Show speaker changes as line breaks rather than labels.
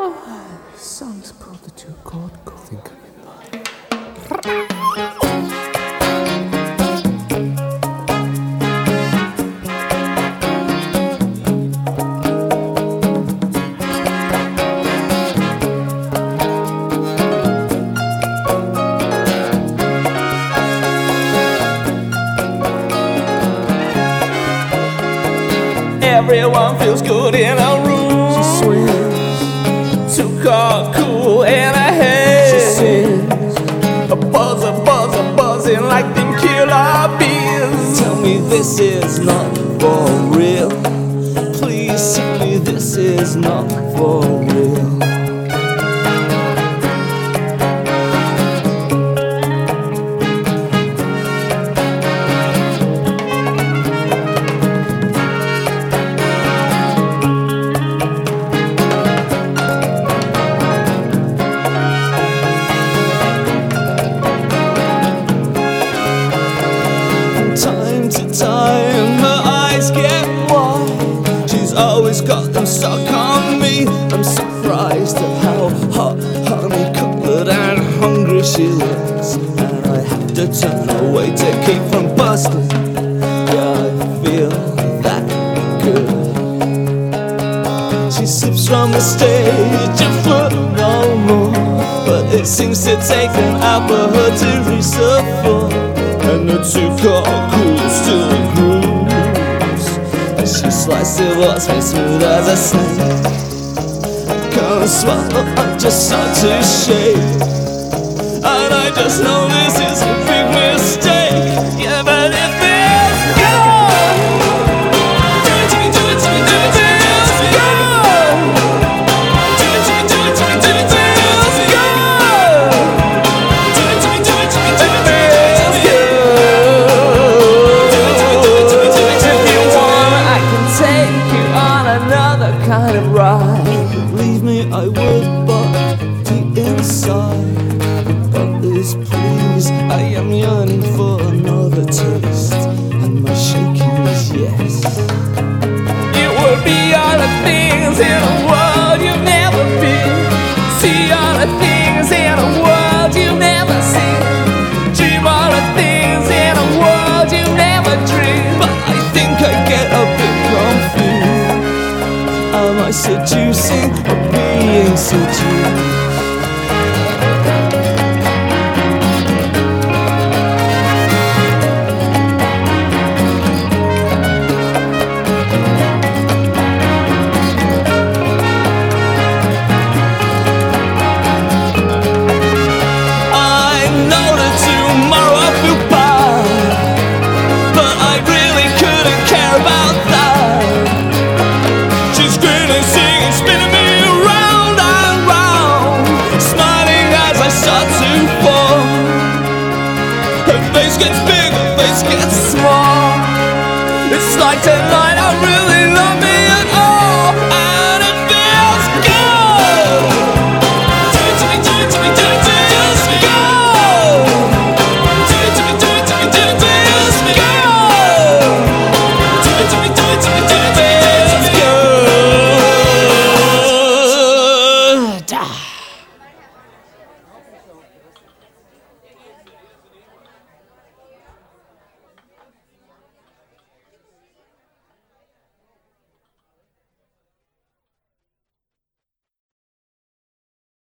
Songs about the two God go think of it.
Everyone feels good in a room.
She swims.
Too cool and a head.
She sings.
A buzzing like them killer bees.
Tell me this is not for real. Please tell me this is not for real. Time her eyes get wide. She's always got them stuck on me. I'm surprised at how hot, honey-coloured and hungry she looks, and I have to turn away to keep from busting. Yeah, I feel that good. She slips from the stage a foot no more, but it seems to take an hour for her to reach the floor. And the two cool still grooves, and she slices what's me smooth as a snake. I can't swallow, I just start to shake, and I just know this is a big mistake. Yeah, but if it's gone, do it to me, do it to me, do it to me, it's gone. Do it to me, do it to me, do it to me, it's gone. Do it to me, do it to me, do it to me. Kind of ride. Believe me, I would, but deep inside, but this please, I am yearning for another taste, and my shaking is yes.
You would be all the things in a world you've never been. See all the things in a world you've never seen. Dream all the things in a world you never dreamed.
But I think I get a bit confused. Am I seducing or being seduced?